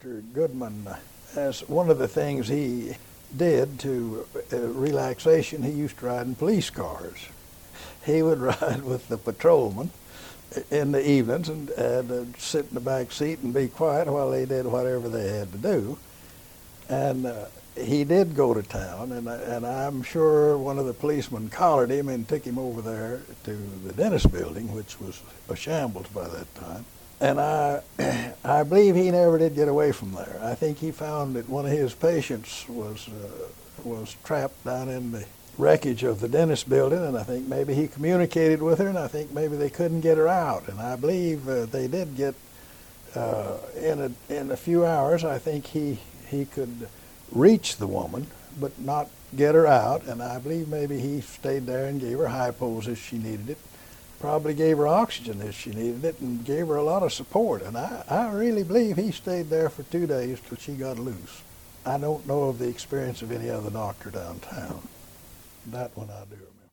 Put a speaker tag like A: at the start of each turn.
A: Dr. Goodman, as one of the things he did to relaxation, he used to ride in police cars. He would ride with the patrolman in the evenings and sit in the back seat and be quiet while they did whatever they had to do. And he did go to town, and I'm sure one of the policemen collared him and took him over there to the dentist building, which was a shambles by that time. And I believe he never did get away from there. I think he found that one of his patients was trapped down in the wreckage of the dentist building, and I think maybe he communicated with her, and I think maybe they couldn't get her out. And I believe they did get, in a few hours, I think he could reach the woman, but not get her out. And I believe maybe he stayed there and gave her hypos as she needed it, probably gave her oxygen as she needed it, and gave her a lot of support. And I really believe he stayed there for 2 days till she got loose. I don't know of the experience of any other doctor downtown. That one I do remember.